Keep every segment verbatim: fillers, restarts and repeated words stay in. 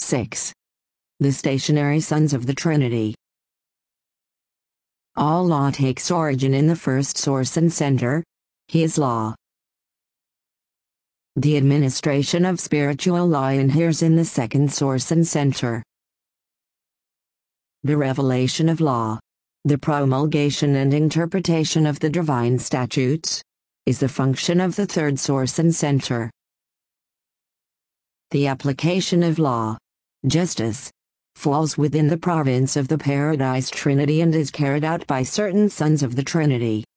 six. The stationary sons of the Trinity. All law takes origin in the first source and center. He is law. The administration of spiritual law inheres in the second source and center. The revelation of law, the promulgation and interpretation of the divine statutes, is the function of the third source and center. The application of law, justice, falls within the province of the Paradise Trinity and is carried out by certain sons of the Trinity.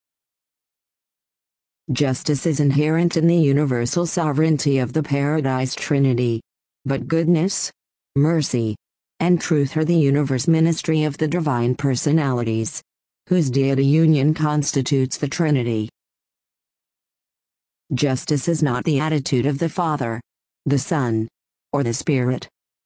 Justice is inherent in the universal sovereignty of the Paradise Trinity, but goodness, mercy, and truth are the universe ministry of the divine personalities, whose deity union constitutes the Trinity. Justice is not the attitude of the Father, the Son, or the Spirit.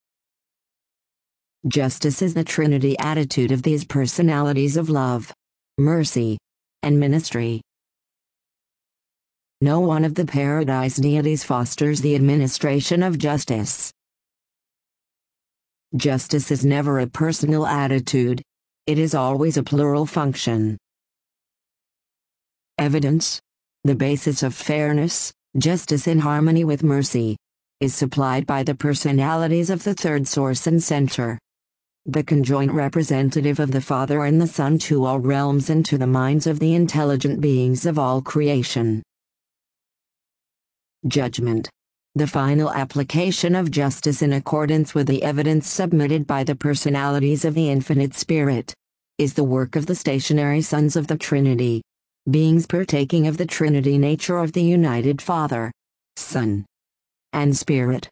Justice is the Trinity attitude of these personalities of love, mercy, and ministry. No one of the Paradise deities fosters the administration of justice. Justice is never a personal attitude, it is always a plural function. Evidence, the basis of fairness, justice in harmony with mercy, is supplied by the personalities of the third source and center. The conjoint representative of the Father and the Son to all realms and to the minds of the intelligent beings of all creation. Judgment, the final application of justice in accordance with the evidence submitted by the personalities of the Infinite Spirit, is the work of the stationary sons of the Trinity, beings partaking of the Trinity nature of the united Father, Son, and Spirit.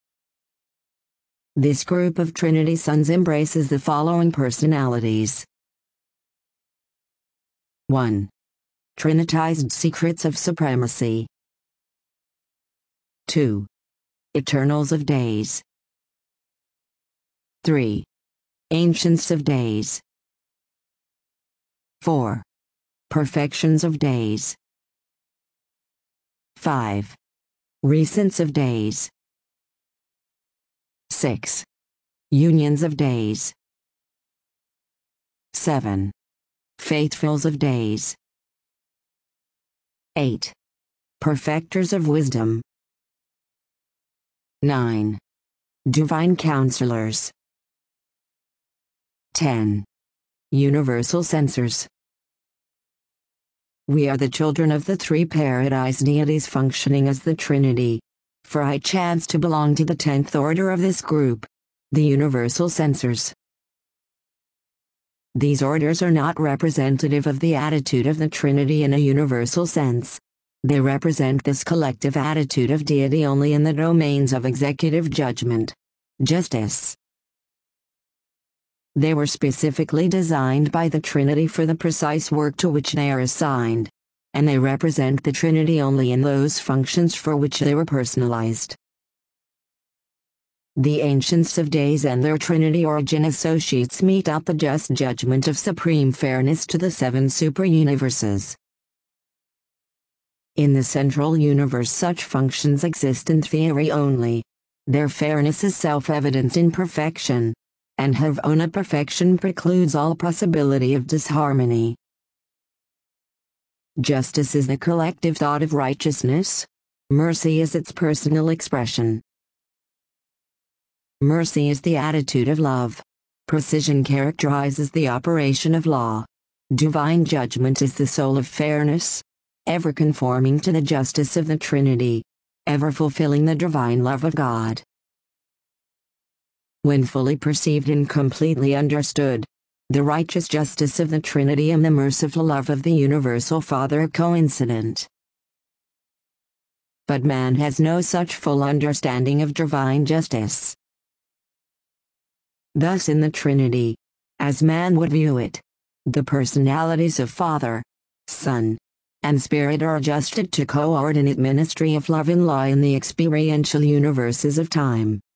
This group of Trinity sons embraces the following personalities. one. Trinitized secrets of supremacy. two. Eternals of days. three. Ancients of days. four. Perfections of days. five. Recents of days. six. Unions of days. seven. Faithfuls of days. eight. Perfecters of wisdom. nine. Divine counselors. ten. Universal censors. We are the children of the three Paradise deities functioning as the Trinity, for I chance to belong to the tenth order of this group, the Universal Censors. These orders are not representative of the attitude of the Trinity in a universal sense. They represent this collective attitude of deity only in the domains of executive judgment, justice. They were specifically designed by the Trinity for the precise work to which they are assigned, and they represent the Trinity only in those functions for which they were personalized. The Ancients of Days and their Trinity origin associates mete out the just judgment of supreme fairness to the seven super-universes. In the central universe such functions exist in theory only. Their fairness is self-evident in perfection, and Havona perfection precludes all possibility of disharmony. Justice is the collective thought of righteousness. Mercy is its personal expression. Mercy is the attitude of love. Precision characterizes the operation of law. Divine judgment is the soul of fairness, ever conforming to the justice of the Trinity, ever fulfilling the divine love of God. When fully perceived and completely understood, the righteous justice of the Trinity and the merciful love of the Universal Father are coincident. But man has no such full understanding of divine justice. Thus in the Trinity, as man would view it, the personalities of Father, Son, and Spirit are adjusted to coordinate ministry of love and law in the experiential universes of time.